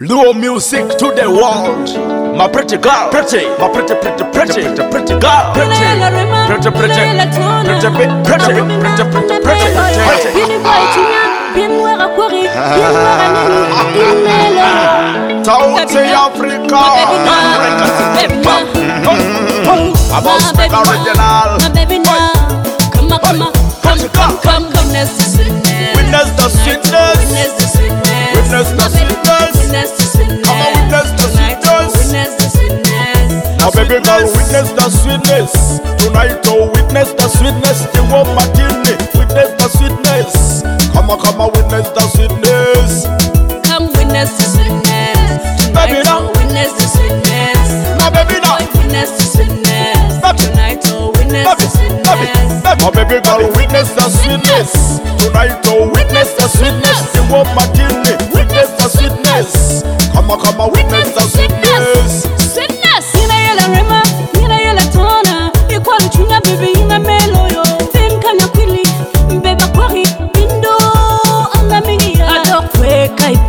Luo music to the world. My pretty girl, pretty, my pretty girl, pretty, pretty, South Africa, About original. Come, witness the sweetness. Witness the sweetness. Witness the sweetness. Come on, witness the sweetness. Now, baby girl, witness the sweetness. Tonight, oh, witness the sweetness. The warm martini, witness the sweetness. Come on, witness the sweetness. Come witness the sweetness. Tonight, oh, witness the sweetness. My baby now, witness the sweetness. Tonight, oh, witness the sweetness. My baby girl, witness the sweetness. Tonight, oh, witness the sweetness. The warm martini, witness the sweetness. Come on, witness the sweetness. Sweetness. Nina yela rema, nina yela tona. Equal chunya baby ina meloyo. Then kanya kwili, mbeba kwari bindo angamia. Adokwe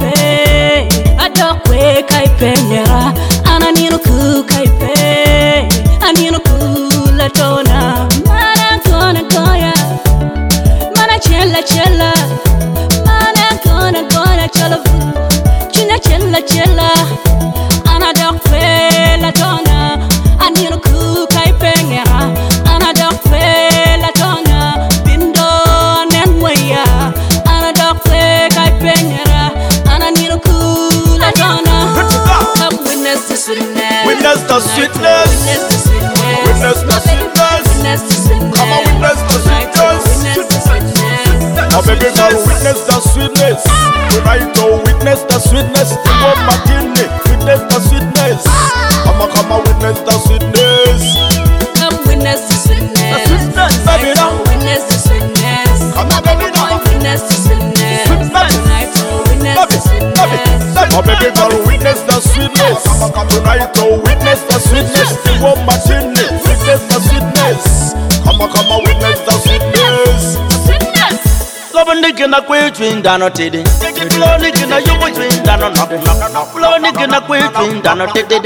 kaipe nera. Ananino ku kaipe, anino ku la tona. Mana gonna goya, mana chella. Mana gonna chella. Chunya chella. Anadokwe la tona. Anino ku kaipe nera. Anadokwe la tona. Bindo nenwaya. Anadokwe kaipe nera. Ananino ku la tona. Come witness the sweetness. Witness the sweetness. Witness the sweetness. Witness the sweetness. Witness the sweetness. Come on, witness the sweetness. Witness the sweetness. My baby girl, witness the sweetness. Tonight, oh, witness the sweetness. The warm martini, witness the sweetness. Come on, witness the sweetness. Come witness the sweetness. Baby now, Witness the sweetness. come on, baby now. Witness the sweetness. Tonight, oh, witness the sweetness. My baby girl, witness the sweetness. Tonight, oh, witness the sweetness. The warm martini, witness the sweetness. Come on, witness the sweetness. Sweetness. Nikina kwetu ndano tede Flow nikina yuko ndano knock Flow nikina kwetu ndano tede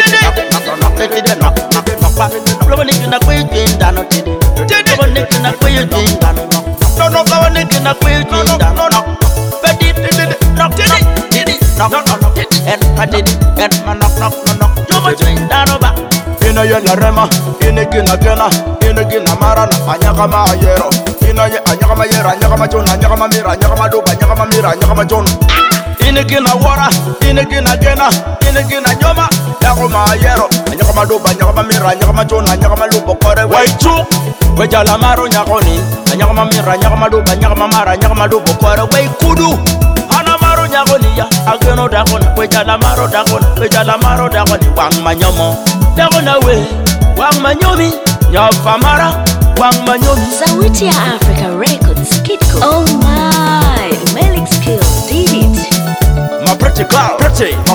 Flow nikina kwetu ndano tede Flow nikina kwetu ndano knock Flow nikina kwetu ndano knock Petit knock and I did and man knock Yuko ndano ba Ina yela rema, ina gina mara na anyaka mayero. Ina ye anyaka mayera, anyaka majona, anyaka mamira, anyaka madoba, anyaka mamira, anyaka majona. Ina gina wara, ina gina nyoma, yako mayero. Anyaka madoba, anyaka mamira, anyaka majona, anyaka malubo kore waichu. Wejala maro nyakoni, anyaka mamira, anyaka madoba, anyaka mamara, anyaka malubo kore waikudu. Ana maro nyakoni ya, ageno dakoni, wejala maro dakoni, wang manyomo. Dakona we, wang manyomi, nyafamara, wang manyomi. Sauti ya Africa Records, Kitco. Oh my, Melix Skill did it. My pretty girl, pretty.